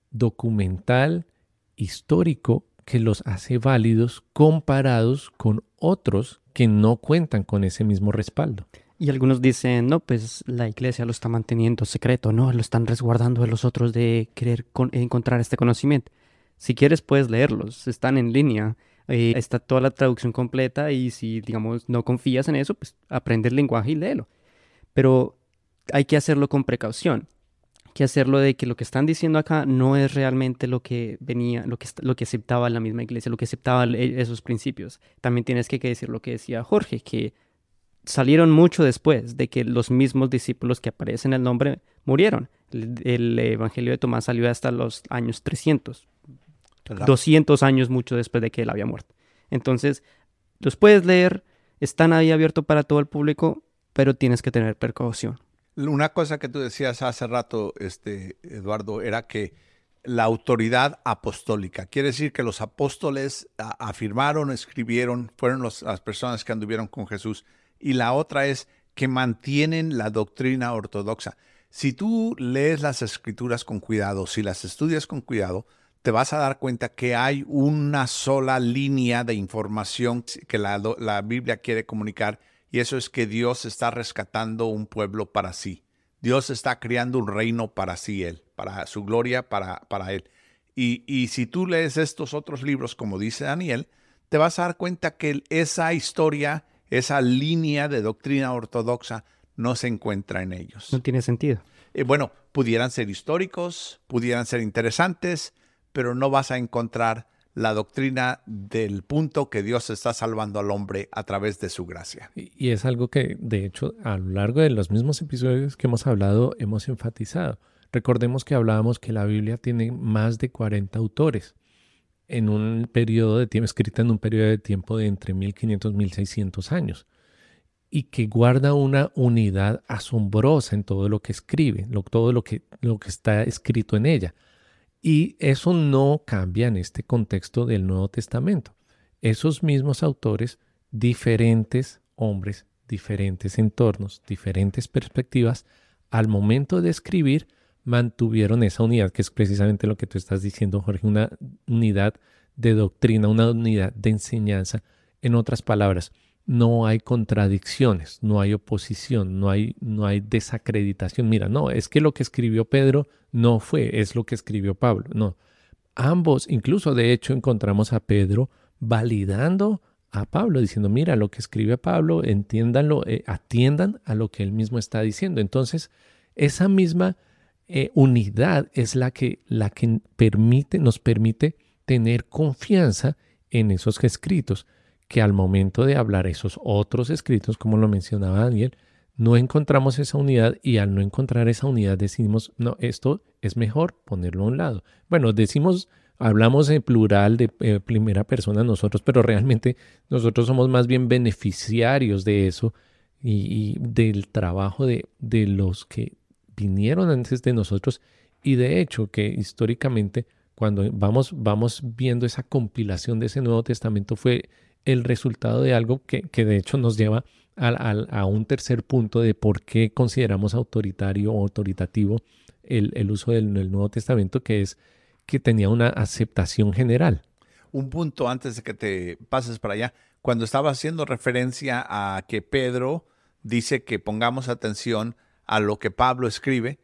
documental, histórico, que los hace válidos comparados con otros que no cuentan con ese mismo respaldo. Y algunos dicen, no, pues la iglesia lo está manteniendo secreto, no, lo están resguardando de los otros de querer con- encontrar este conocimiento. Si quieres puedes leerlos, están en línea, eh, está toda la traducción completa y si, digamos, no confías en eso, pues aprende el lenguaje y léelo. Pero hay que hacerlo con precaución. Que hacerlo de que lo que están diciendo acá no es realmente lo que venía, lo que, est- lo que aceptaba la misma iglesia, lo que aceptaba e- esos principios. También tienes que, que decir lo que decía Jorge, que salieron mucho después de que los mismos discípulos que aparecen en el nombre murieron. El, el Evangelio de Tomás salió hasta los años trescientos, ¿Verdad? doscientos años mucho después de que él había muerto. Entonces, los puedes leer, están ahí abiertos para todo el público, pero tienes que tener precaución. Una cosa que tú decías hace rato, este, Eduardo, era que la autoridad apostólica, quiere decir que los apóstoles a, afirmaron, escribieron, fueron los, las personas que anduvieron con Jesús. Y la otra es que mantienen la doctrina ortodoxa. Si tú lees las escrituras con cuidado, si las estudias con cuidado, te vas a dar cuenta que hay una sola línea de información que la, la Biblia quiere comunicar. Y eso es que Dios está rescatando un pueblo para sí. Dios está creando un reino para sí, Él, para su gloria, para, para Él. Y, y si tú lees estos otros libros, como dice Daniel, te vas a dar cuenta que esa historia, esa línea de doctrina ortodoxa no se encuentra en ellos. No tiene sentido. Eh, bueno, pudieran ser históricos, pudieran ser interesantes, pero no vas a encontrar la doctrina del punto que Dios está salvando al hombre a través de su gracia. Y, y es algo que, de hecho, a lo largo de los mismos episodios que hemos hablado, hemos enfatizado. Recordemos que hablábamos que la Biblia tiene más de cuarenta autores en un periodo de tiempo, escrita en un periodo de tiempo de entre mil quinientos y mil seiscientos años, y que guarda una unidad asombrosa en todo lo que escribe, lo, todo lo que, lo que está escrito en ella. Y eso no cambia en este contexto del Nuevo Testamento. Esos mismos autores, diferentes hombres, diferentes entornos, diferentes perspectivas, al momento de escribir, mantuvieron esa unidad, que es precisamente lo que tú estás diciendo, Jorge, una unidad de doctrina, una unidad de enseñanza. En otras palabras, no hay contradicciones, no hay oposición, no hay, no hay desacreditación. Mira, no, es que lo que escribió Pedro no fue, es lo que escribió Pablo. No, ambos, incluso de hecho encontramos a Pedro validando a Pablo, diciendo, mira, lo que escribe Pablo, entiéndanlo, eh, atiendan a lo que él mismo está diciendo. Entonces, esa misma eh, unidad es la que, la que permite, nos permite tener confianza en esos escritos, que al momento de hablar esos otros escritos, como lo mencionaba Daniel, no encontramos esa unidad y al no encontrar esa unidad decimos, no, esto es mejor ponerlo a un lado. Bueno, decimos, hablamos en plural de eh, primera persona nosotros, pero realmente nosotros somos más bien beneficiarios de eso y, y del trabajo de, de los que vinieron antes de nosotros y de hecho que históricamente cuando vamos, vamos viendo esa compilación de ese Nuevo Testamento fue el resultado de algo que, que de hecho nos lleva a, a, a un tercer punto de por qué consideramos autoritario o autoritativo el, el uso del, del Nuevo Testamento, que es que tenía una aceptación general. Un punto antes de que te pases para allá, cuando estaba haciendo referencia a que Pedro dice que pongamos atención a lo que Pablo escribe,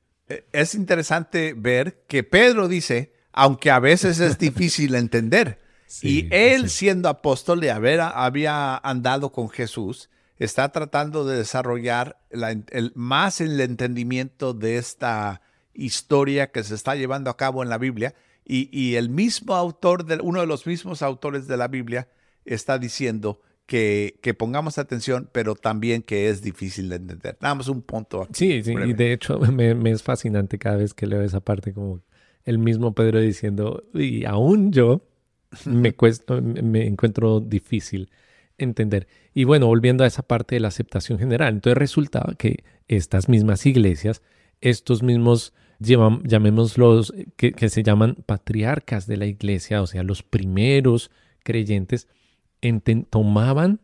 es interesante ver que Pedro dice, aunque a veces es difícil entender, sí, y él sí. siendo apóstol y haber, había andado con Jesús, está tratando de desarrollar la, el, más el entendimiento de esta historia que se está llevando a cabo en la Biblia, y, y el mismo autor, de, uno de los mismos autores de la Biblia, está diciendo que, que pongamos atención, pero también que es difícil de entender. Nada más un punto aquí. Sí, sí, breve. Y de hecho me, me es fascinante cada vez que leo esa parte, como el mismo Pedro diciendo, y aún yo me, cuesta, me encuentro difícil entender. Y bueno, volviendo a esa parte de la aceptación general, entonces resultaba que estas mismas iglesias, estos mismos, llevan, llamémoslos, que, que se llaman patriarcas de la iglesia, o sea, los primeros creyentes, enten, tomaban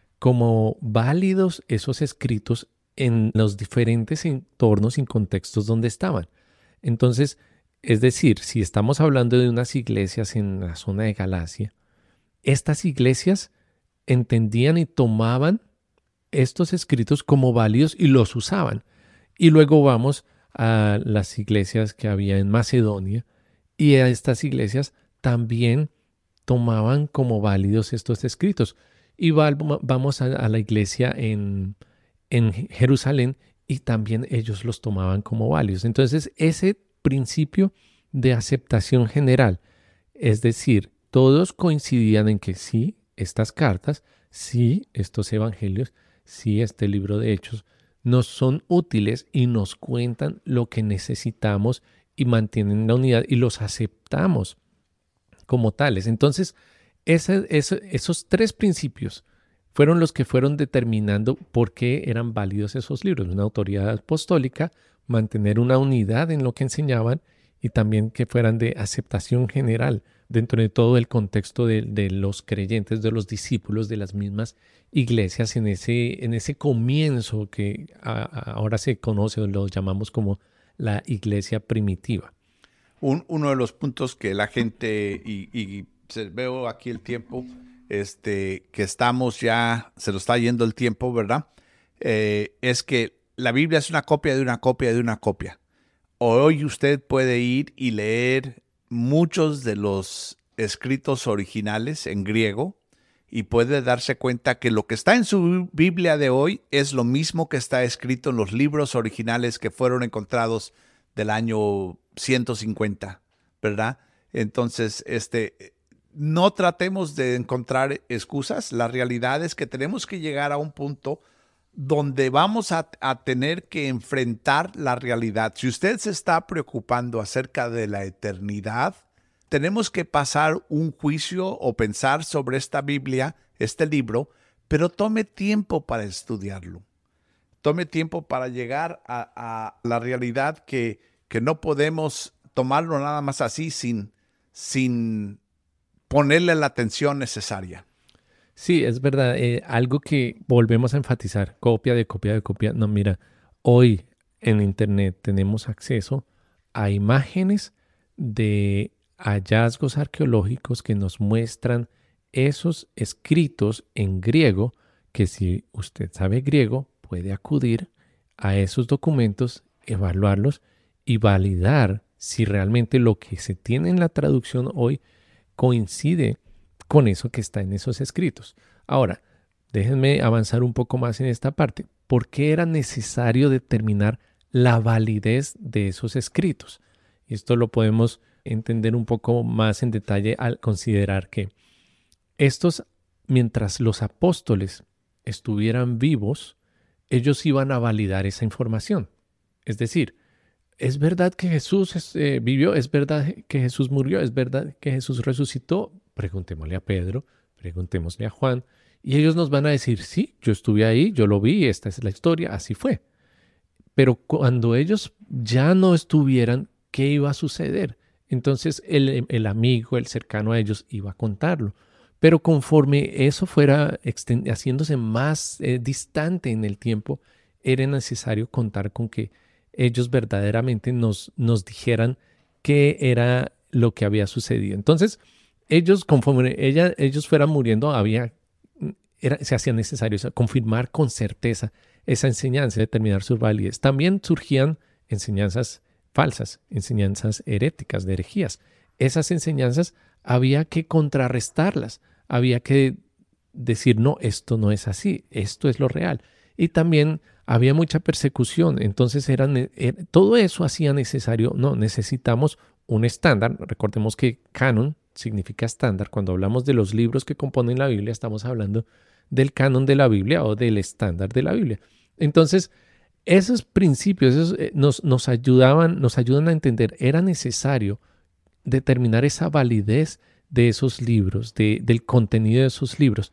como válidos esos escritos en los diferentes entornos y contextos donde estaban. Entonces, es decir, si estamos hablando de unas iglesias en la zona de Galacia, estas iglesias entendían y tomaban estos escritos como válidos y los usaban. Y luego vamos a las iglesias que había en Macedonia, y a estas iglesias también tomaban como válidos estos escritos. Y va, vamos a, a la iglesia en, en Jerusalén, y también ellos los tomaban como válidos. Entonces, ese principio de aceptación general, es decir, todos coincidían en que sí, estas cartas, sí, estos evangelios, sí, este libro de Hechos, nos son útiles y nos cuentan lo que necesitamos y mantienen la unidad y los aceptamos como tales. Entonces, ese, ese, esos tres principios fueron los que fueron determinando por qué eran válidos esos libros. Una autoridad apostólica, mantener una unidad en lo que enseñaban, y también que fueran de aceptación general dentro de todo el contexto de, de los creyentes, de los discípulos de las mismas iglesias en ese, en ese comienzo que a, a ahora se conoce o lo llamamos como la iglesia primitiva. Un, uno de los puntos que la gente, y, y se, veo aquí el tiempo, este, que estamos ya, se nos está yendo el tiempo, ¿verdad? Eh, es que la Biblia es una copia de una copia de una copia. Hoy usted puede ir y leer muchos de los escritos originales en griego y puede darse cuenta que lo que está en su Biblia de hoy es lo mismo que está escrito en los libros originales que fueron encontrados del año ciento cincuenta, ¿verdad? Entonces, este, no tratemos de encontrar excusas. La realidad es que tenemos que llegar a un punto donde vamos a, a tener que enfrentar la realidad. Si usted se está preocupando acerca de la eternidad, tenemos que pasar un juicio o pensar sobre esta Biblia, este libro, pero tome tiempo para estudiarlo. Tome tiempo para llegar a, a la realidad que, que no podemos tomarlo nada más así sin, sin ponerle la atención necesaria. Sí, es verdad. Eh, algo que volvemos a enfatizar, copia de copia de copia. No, mira, hoy en Internet tenemos acceso a imágenes de hallazgos arqueológicos que nos muestran esos escritos en griego, que si usted sabe griego, puede acudir a esos documentos, evaluarlos y validar si realmente lo que se tiene en la traducción hoy coincide con eso que está en esos escritos. Ahora, déjenme avanzar un poco más en esta parte. ¿Por qué era necesario determinar la validez de esos escritos? Y esto lo podemos entender un poco más en detalle al considerar que estos, mientras los apóstoles estuvieran vivos, ellos iban a validar esa información. Es decir, ¿es verdad que Jesús eh, vivió? ¿Es verdad que Jesús murió? ¿Es verdad que Jesús resucitó? Preguntémosle a Pedro, preguntémosle a Juan, y ellos nos van a decir, sí, yo estuve ahí, yo lo vi, esta es la historia, así fue. Pero cuando ellos ya no estuvieran, ¿qué iba a suceder? Entonces el, el amigo, el cercano a ellos, iba a contarlo. Pero conforme eso fuera haciéndose más eh, distante en el tiempo, era necesario contar con que ellos verdaderamente nos, nos dijeran qué era lo que había sucedido. Entonces, ellos, conforme ella, ellos fueran muriendo, había, era, se hacía necesario confirmar con certeza esa enseñanza, determinar su validez. También surgían enseñanzas falsas, enseñanzas heréticas, de herejías. Esas enseñanzas había que contrarrestarlas, había que decir, no, esto no es así, esto es lo real. Y también había mucha persecución, entonces eran, er, todo eso hacía necesario, no, necesitamos un estándar. Recordemos que canon significa estándar. Cuando hablamos de los libros que componen la Biblia, estamos hablando del canon de la Biblia o del estándar de la Biblia. Entonces, esos principios esos, eh, nos, nos ayudaban, nos ayudan a entender, era necesario determinar esa validez de esos libros, de, del contenido de esos libros.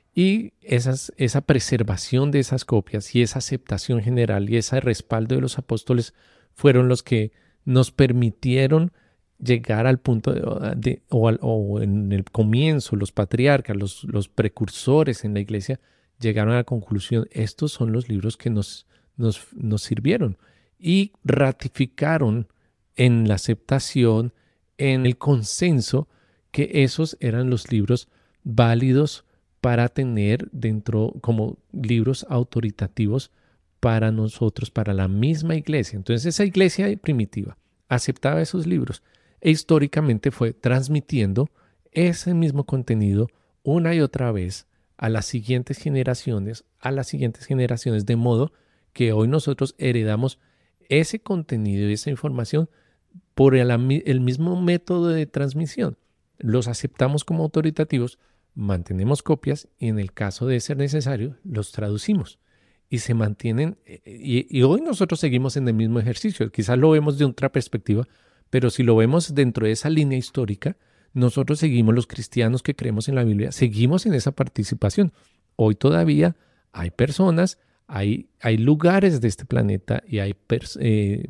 Y esas, esa preservación de esas copias y esa aceptación general y ese respaldo de los apóstoles fueron los que nos permitieron llegar al punto de, de, o, al, o en el comienzo, los patriarcas, los, los precursores en la iglesia llegaron a la conclusión, estos son los libros que nos, nos, nos sirvieron y ratificaron en la aceptación, en el consenso, que esos eran los libros válidos para tener dentro como libros autoritativos para nosotros, para la misma iglesia. Entonces esa iglesia primitiva aceptaba esos libros e históricamente fue transmitiendo ese mismo contenido una y otra vez a las siguientes generaciones, a las siguientes generaciones, de modo que hoy nosotros heredamos ese contenido y esa información por el, el mismo método de transmisión. Los aceptamos como autoritativos, mantenemos copias y en el caso de ser necesario, los traducimos y se mantienen. Y, y hoy nosotros seguimos en el mismo ejercicio. Quizás lo vemos de otra perspectiva, pero si lo vemos dentro de esa línea histórica, nosotros seguimos, los cristianos que creemos en la Biblia, seguimos en esa participación. Hoy todavía hay personas, hay, hay lugares de este planeta y hay eh,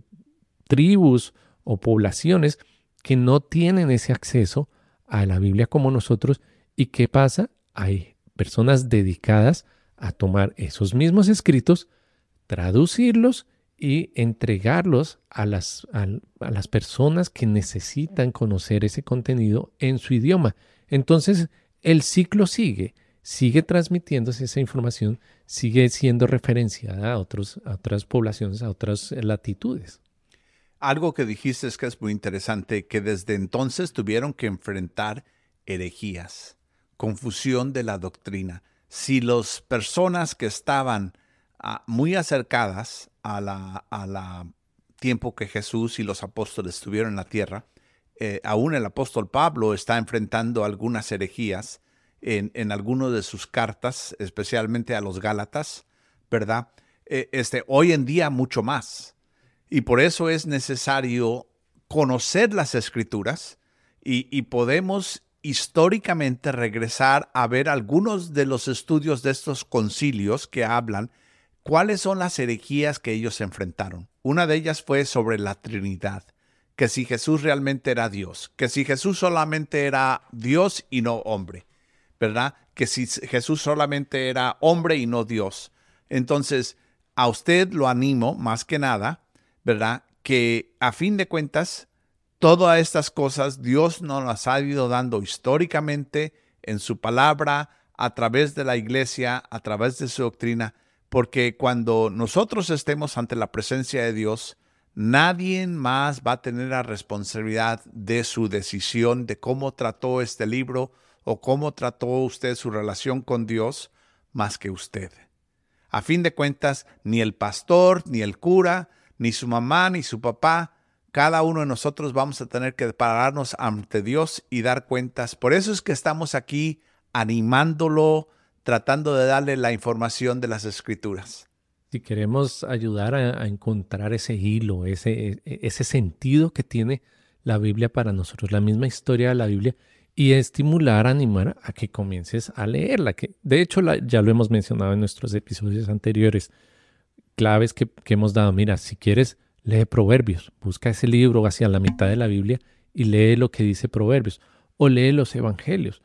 tribus o poblaciones que no tienen ese acceso a la Biblia como nosotros. ¿Y qué pasa? Hay personas dedicadas a tomar esos mismos escritos, traducirlos y entregarlos a las, a, a las personas que necesitan conocer ese contenido en su idioma. Entonces, el ciclo sigue, sigue transmitiéndose esa información, sigue siendo referenciada a, otros, a otras poblaciones, a otras latitudes. Algo que dijiste es que es muy interesante, que desde entonces tuvieron que enfrentar herejías, confusión de la doctrina. Si las personas que estaban uh, muy acercadas a la, a la tiempo que Jesús y los apóstoles estuvieron en la tierra, eh, aún el apóstol Pablo está enfrentando algunas herejías en, en algunas de sus cartas, especialmente a los Gálatas, ¿verdad? Eh, este, hoy en día mucho más. Y por eso es necesario conocer las Escrituras y, y podemos históricamente regresar a ver algunos de los estudios de estos concilios que hablan cuáles son las herejías que ellos enfrentaron. Una de ellas fue sobre la Trinidad, que si Jesús realmente era Dios, que si Jesús solamente era Dios y no hombre, ¿verdad? Que si Jesús solamente era hombre y no Dios. Entonces, a usted lo animo más que nada, ¿verdad? Que a fin de cuentas, todas estas cosas Dios nos las ha ido dando históricamente en su palabra, a través de la iglesia, a través de su doctrina, porque cuando nosotros estemos ante la presencia de Dios, nadie más va a tener la responsabilidad de su decisión de cómo trató este libro o cómo trató usted su relación con Dios, más que usted. A fin de cuentas, ni el pastor, ni el cura, ni su mamá, ni su papá, cada uno de nosotros vamos a tener que pararnos ante Dios y dar cuentas. Por eso es que estamos aquí animándolo, tratando de darle la información de las Escrituras. Si queremos ayudar a, a encontrar ese hilo, ese, ese sentido que tiene la Biblia para nosotros, la misma historia de la Biblia, y estimular, animar a que comiences a leerla. Que, de hecho, la, ya lo hemos mencionado en nuestros episodios anteriores, claves que, que hemos dado. Mira, si quieres, lee Proverbios, busca ese libro hacia la mitad de la Biblia y lee lo que dice Proverbios, o lee los Evangelios.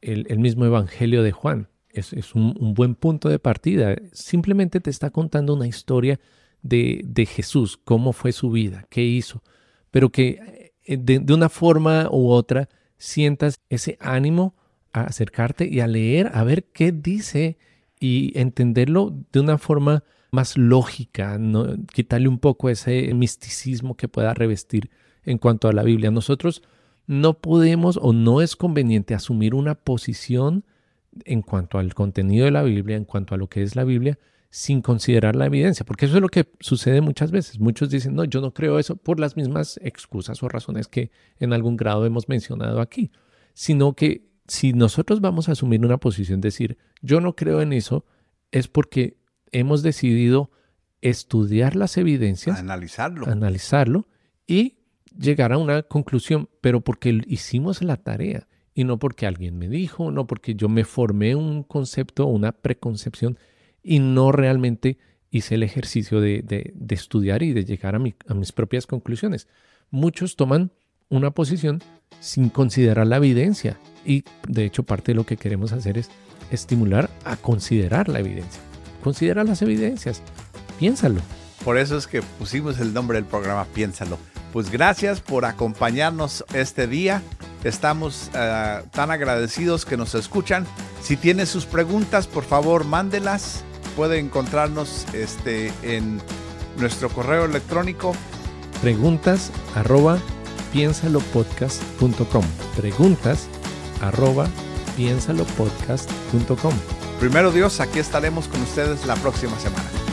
el, el mismo Evangelio de Juan. Es, es un, un buen punto de partida. Simplemente te está contando una historia de, de Jesús, cómo fue su vida, qué hizo, pero que de, de una forma u otra sientas ese ánimo a acercarte y a leer, a ver qué dice y entenderlo de una forma más lógica, ¿no? Quitarle un poco ese misticismo que pueda revestir en cuanto a la Biblia. Nosotros no podemos o no es conveniente asumir una posición en cuanto al contenido de la Biblia, en cuanto a lo que es la Biblia, sin considerar la evidencia, porque eso es lo que sucede muchas veces. Muchos dicen, no, yo no creo eso por las mismas excusas o razones que en algún grado hemos mencionado aquí, sino que si nosotros vamos a asumir una posición, decir, yo no creo en eso, es porque hemos decidido estudiar las evidencias, analizarlo, analizarlo y llegar a una conclusión, pero porque hicimos la tarea y no porque alguien me dijo, no porque yo me formé un concepto o una preconcepción y no realmente hice el ejercicio de, de, de estudiar y de llegar a, mi, a mis propias conclusiones. Muchos toman una posición sin considerar la evidencia y de hecho parte de lo que queremos hacer es estimular a considerar la evidencia. Considera las evidencias, piénsalo. Por eso es que pusimos el nombre del programa, Piénsalo. Pues gracias por acompañarnos este día. Estamos uh, tan agradecidos que nos escuchan. Si tiene sus preguntas, por favor, mándelas. Puede encontrarnos este, en nuestro correo electrónico. Preguntas arroba piensalopodcast punto com. Preguntas arroba piensalopodcast punto com. Primero Dios, aquí estaremos con ustedes la próxima semana.